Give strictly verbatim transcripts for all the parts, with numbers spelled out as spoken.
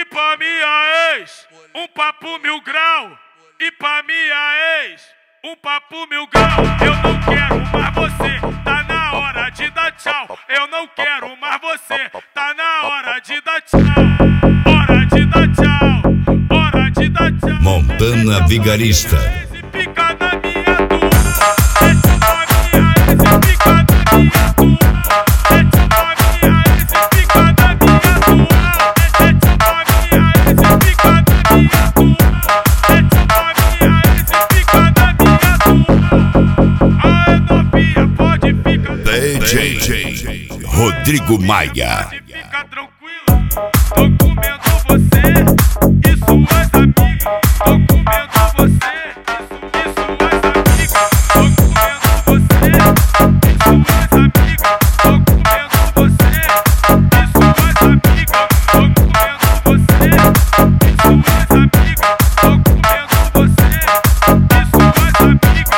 pra minha ex, um papo mil grau. E pra minha ex, um papo mil grau. Eu não quero mais você, tá na hora de dar tchau. Eu não quero mais você, tá na hora de dar tchau. Hora de dar tchau, hora de dar tchau. Montana Vigarista. Fica na minha tua, deixa pra minha ex e fica na minha tua. Deixa pra minha ex e fica na minha tua. Deixa pra minha ex e fica na minha tua. Deixa pra minha ex e fica na minha tua. Aê novinha, pode ficar. D J Rodrigo Maia. Fica tranquila, tô comendo você e suas amigas. Tô comendo você e suas amigas. Tô comendo você e suas amigas. Tô comendo você e suas amigas. Tô comendo você e suas amigas. Tô comendo você e suas amigas.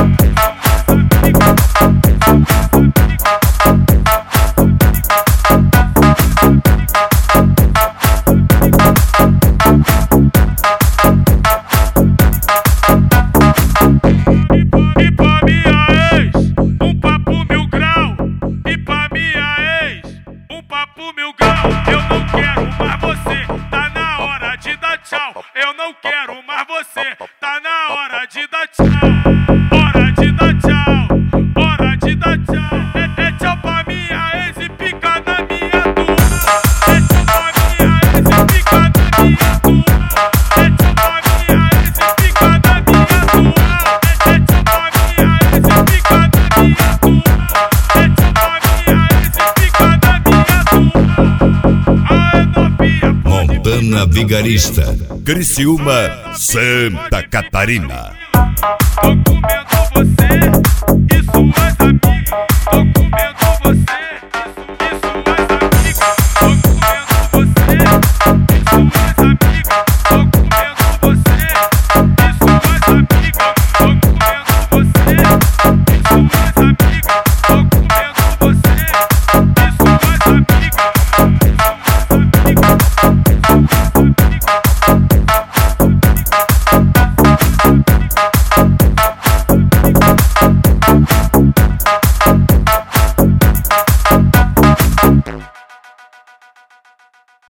E pra minha ex, um papo mil grau. E pra minha ex, um papo mil grau. Eu não quero mais você, tá na hora de dar tchau. Eu não quero mais você, tá na hora de dar tchau. Hora de dar tchau, hora de dar tchau. É, é tchau pra minha ex e fica na minha tua. É tchau pra minha ex e fica na minha tua. É tchau pra minha ex e fica na minha tua. É tchau pra minha ex e fica na minha tua. É tchau pra minha ex e fica na minha tua. Aê novinha, pode Montana Vigarista. Criciúma, Santa Catarina. ficar.